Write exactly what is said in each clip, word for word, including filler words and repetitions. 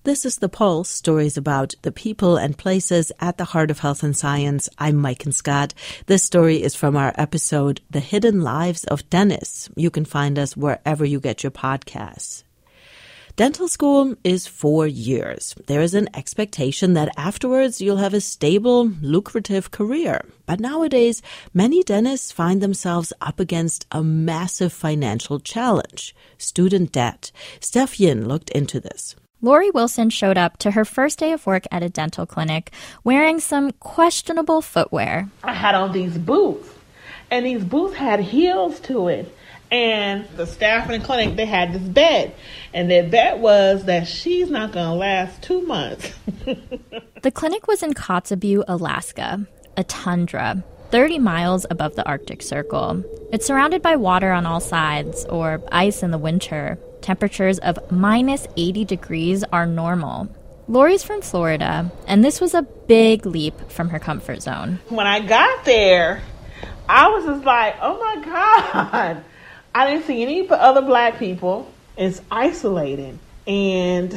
This is The Pulse, stories about the people and places at the heart of health and science. I'm Maiken Scott. This story is from our episode, The Hidden Lives of Dentists. You can find us wherever you get your podcasts. Dental school is four years. There is an expectation that afterwards you'll have a stable, lucrative career. But nowadays, many dentists find themselves up against a massive financial challenge, student debt. Steph Yin looked into this. Lori Wilson showed up to her first day of work at a dental clinic wearing some questionable footwear. I had on these boots, and these boots had heels to it. And the staff in the clinic, they had this bet, and their bet was that she's not going to last two months. The clinic was in Kotzebue, Alaska, a tundra, thirty miles above the Arctic Circle. It's surrounded by water on all sides, or ice in the winter. Temperatures of minus eighty degrees are normal. Lori's from Florida, and this was a big leap from her comfort zone. When I got there, I was just like, oh my God. I didn't see any other black people. It's isolated, and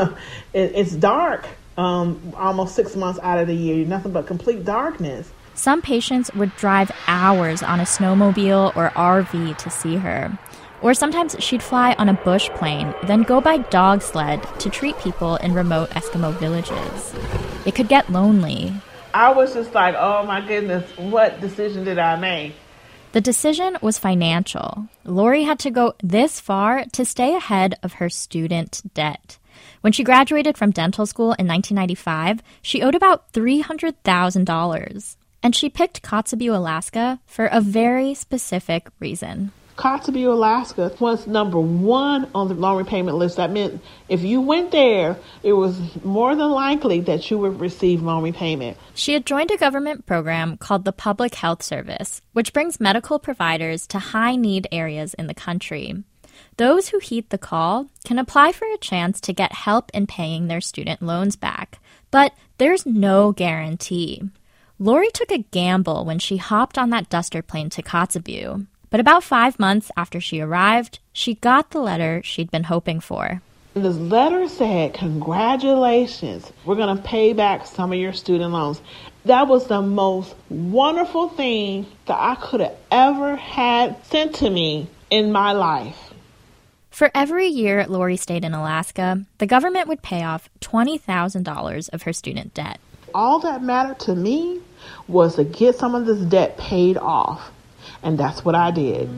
it's dark um, almost six months out of the year. Nothing but complete darkness. Some patients would drive hours on a snowmobile or R V to see her. Or sometimes she'd fly on a bush plane, then go by dog sled to treat people in remote Eskimo villages. It could get lonely. I was just like, oh my goodness, what decision did I make? The decision was financial. Lori had to go this far to stay ahead of her student debt. When she graduated from dental school in nineteen ninety-five, she owed about three hundred thousand dollars. And she picked Kotzebue, Alaska for a very specific reason. Kotzebue, Alaska was number one on the loan repayment list. That meant if you went there, it was more than likely that you would receive loan repayment. She had joined a government program called the Public Health Service, which brings medical providers to high-need areas in the country. Those who heed the call can apply for a chance to get help in paying their student loans back. But there's no guarantee. Lori took a gamble when she hopped on that duster plane to Kotzebue. But about five months after she arrived, she got the letter she'd been hoping for. This letter said, congratulations, we're going to pay back some of your student loans. That was the most wonderful thing that I could have ever had sent to me in my life. For every year Lori stayed in Alaska, the government would pay off twenty thousand dollars of her student debt. All that mattered to me was to get some of this debt paid off. And that's what I did.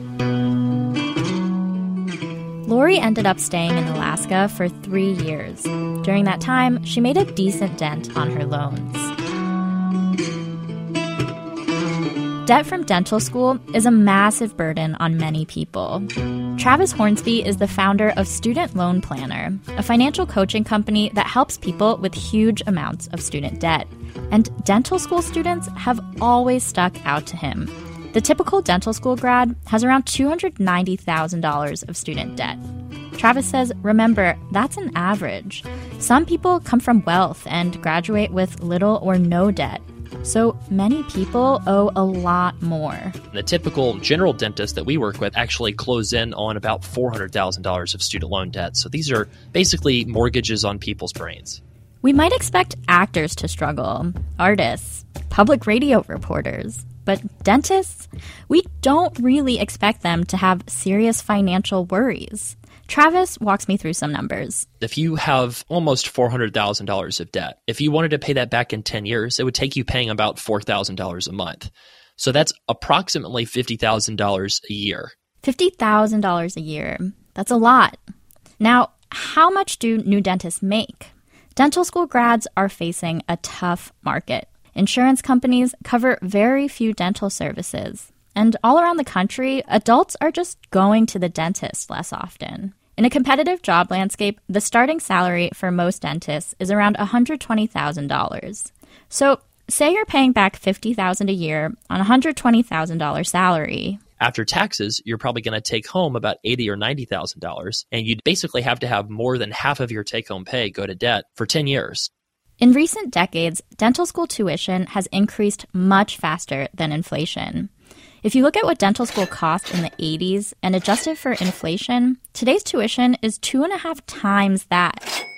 Lori ended up staying in Alaska for three years. During that time, she made a decent dent on her loans. Debt from dental school is a massive burden on many people. Travis Hornsby is the founder of Student Loan Planner, a financial coaching company that helps people with huge amounts of student debt. And dental school students have always stuck out to him. The typical dental school grad has around two hundred ninety thousand dollars of student debt. Travis says, remember, that's an average. Some people come from wealth and graduate with little or no debt. So many people owe a lot more. The typical general dentist that we work with actually close in on about four hundred thousand dollars of student loan debt. So these are basically mortgages on people's brains. We might expect actors to struggle, artists, public radio reporters. But dentists, we don't really expect them to have serious financial worries. Travis walks me through some numbers. If you have almost four hundred thousand dollars of debt, if you wanted to pay that back in ten years, it would take you paying about four thousand dollars a month. So that's approximately fifty thousand dollars a year. fifty thousand dollars a year. That's a lot. Now, how much do new dentists make? Dental school grads are facing a tough market. Insurance companies cover very few dental services. And all around the country, adults are just going to the dentist less often. In a competitive job landscape, the starting salary for most dentists is around one hundred twenty thousand dollars. So say you're paying back fifty thousand dollars a year on a one hundred twenty thousand dollars salary. After taxes, you're probably going to take home about eighty thousand dollars or ninety thousand dollars, and you'd basically have to have more than half of your take-home pay go to debt for ten years. In recent decades, dental school tuition has increased much faster than inflation. If you look at what dental school cost in the eighties and adjust it for inflation, today's tuition is two and a half times that.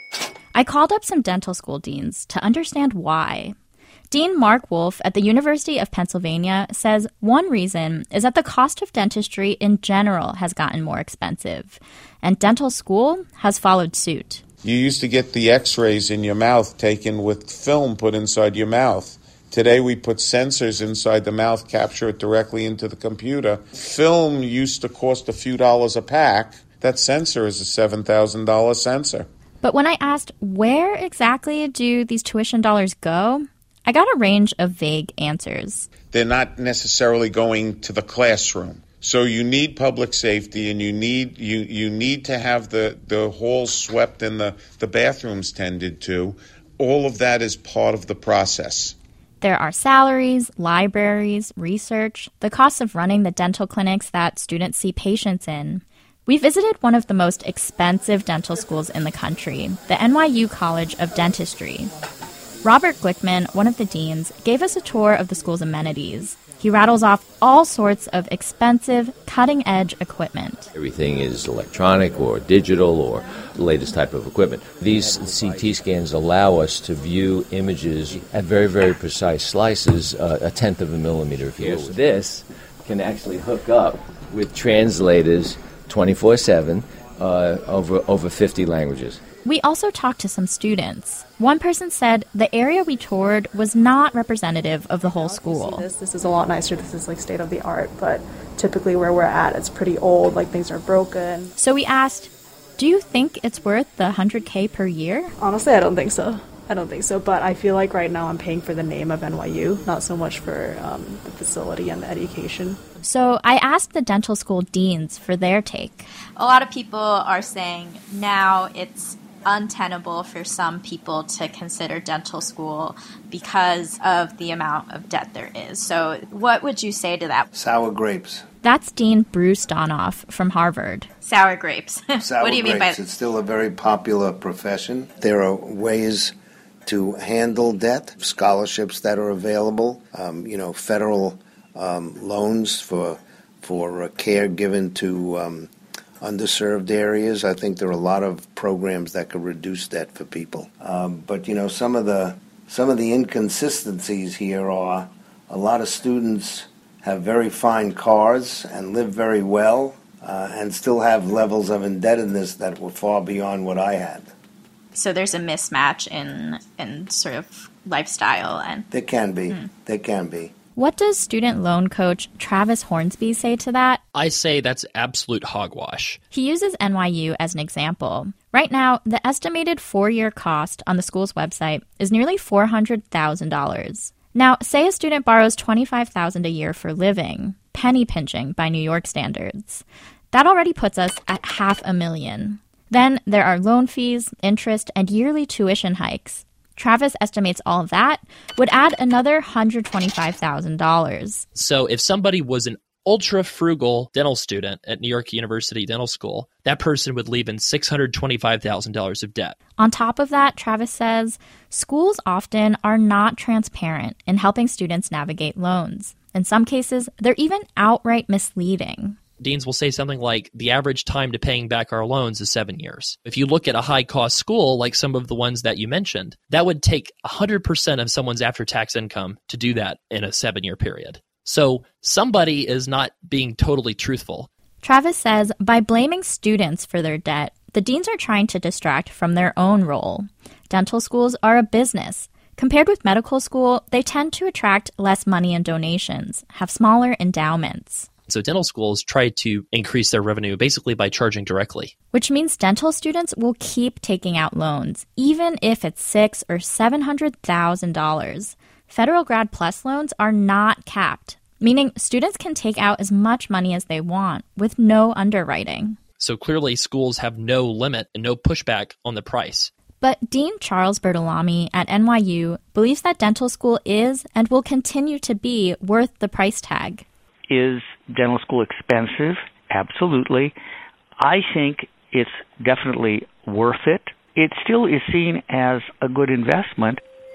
I called up some dental school deans to understand why. Dean Mark Wolf at the University of Pennsylvania says one reason is that the cost of dentistry in general has gotten more expensive, and dental school has followed suit. You used to get the x-rays in your mouth taken with film put inside your mouth. Today we put sensors inside the mouth, capture it directly into the computer. Film used to cost a few dollars a pack. That sensor is a seven thousand dollars sensor. But when I asked where exactly do these tuition dollars go, I got a range of vague answers. They're not necessarily going to the classroom. So you need public safety, and you need you, you need to have the, the halls swept and the, the bathrooms tended to. All of that is part of the process. There are salaries, libraries, research, the costs of running the dental clinics that students see patients in. We visited one of the most expensive dental schools in the country, the N Y U College of Dentistry. Robert Glickman, one of the deans, gave us a tour of the school's amenities. He rattles off all sorts of expensive, cutting-edge equipment. Everything is electronic or digital or the latest type of equipment. These C T scans allow us to view images at very, very precise slices, uh, a tenth of a millimeter. If you will. This can actually hook up with translators twenty-four seven uh, over over fifty languages. We also talked to some students. One person said the area we toured was not representative of the whole school. This, this is a lot nicer. This is like state of the art, but typically where we're at, it's pretty old, like things are broken. So we asked, do you think it's worth the one hundred K per year? Honestly, I don't think so. I don't think so, but I feel like right now I'm paying for the name of N Y U, not so much for um, the facility and the education. So I asked the dental school deans for their take. A lot of people are saying now it's untenable for some people to consider dental school because of the amount of debt there is. So what would you say to that? Sour grapes. That's Dean Bruce Donoff from Harvard. Sour grapes. Sour what do you grapes. mean by It's still a very popular profession. There are ways to handle debt, scholarships that are available, um, you know, federal um, loans for for uh, care given to um, underserved areas. I think there are a lot of programs that could reduce debt for people. Um, but you know, some of the some of the inconsistencies here are a lot of students have very fine cars and live very well, uh, and still have levels of indebtedness that were far beyond what I had. So there's a mismatch in in sort of lifestyle, and there can be. Hmm. There can be. What does student loan coach Travis Hornsby say to that? I say that's absolute hogwash. He uses N Y U as an example. Right now, the estimated four-year cost on the school's website is nearly four hundred thousand dollars. Now, say a student borrows twenty-five thousand dollars a year for living, penny pinching by New York standards. That already puts us at half a million. Then there are loan fees, interest, and yearly tuition hikes. Travis estimates all of that would add another one hundred twenty-five thousand dollars. So if somebody was an ultra-frugal dental student at New York University Dental School, that person would leave in six hundred twenty-five thousand dollars of debt. On top of that, Travis says, schools often are not transparent in helping students navigate loans. In some cases, they're even outright misleading. Deans will say something like, the average time to paying back our loans is seven years. If you look at a high-cost school, like some of the ones that you mentioned, that would take one hundred percent of someone's after-tax income to do that in a seven-year period. So somebody is not being totally truthful. Travis says by blaming students for their debt, the deans are trying to distract from their own role. Dental schools are a business. Compared with medical school, they tend to attract less money in donations, have smaller endowments. So dental schools try to increase their revenue basically by charging directly. Which means dental students will keep taking out loans, even if it's six or seven hundred thousand dollars. Federal Grad Plus loans are not capped, meaning students can take out as much money as they want with no underwriting. So clearly schools have no limit and no pushback on the price. But Dean Charles Bertolami at N Y U believes that dental school is and will continue to be worth the price tag. Is dental school expensive? Absolutely. I think it's definitely worth it. It still is seen as a good investment.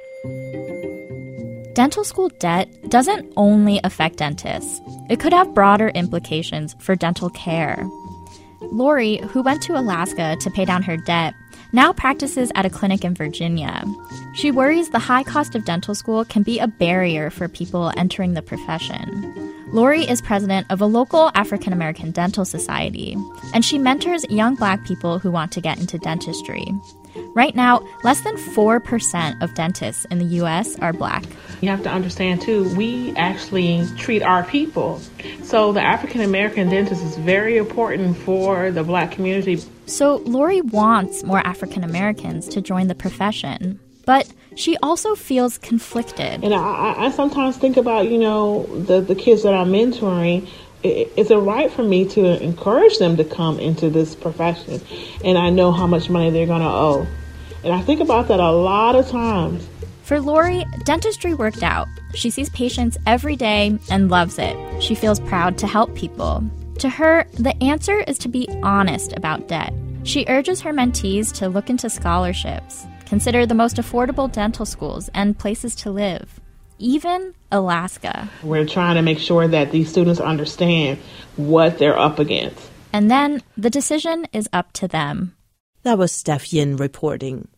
Dental school debt doesn't only affect dentists. It could have broader implications for dental care. Lori, who went to Alaska to pay down her debt, now practices at a clinic in Virginia. She worries the high cost of dental school can be a barrier for people entering the profession. Lori is president of a local African American dental society, and she mentors young Black people who want to get into dentistry. Right now, less than four percent of dentists in the U S are Black. You have to understand, too, we actually treat our people. So the African American dentist is very important for the Black community. So Lori wants more African Americans to join the profession. But she also feels conflicted. And I, I sometimes think about, you know, the, the kids that I'm mentoring. Is it right for me to encourage them to come into this profession? And I know how much money they're going to owe. And I think about that a lot of times. For Lori, dentistry worked out. She sees patients every day and loves it. She feels proud to help people. To her, the answer is to be honest about debt. She urges her mentees to look into scholarships, consider the most affordable dental schools and places to live, even Alaska. We're trying to make sure that these students understand what they're up against. And then the decision is up to them. That was Steph Yin reporting.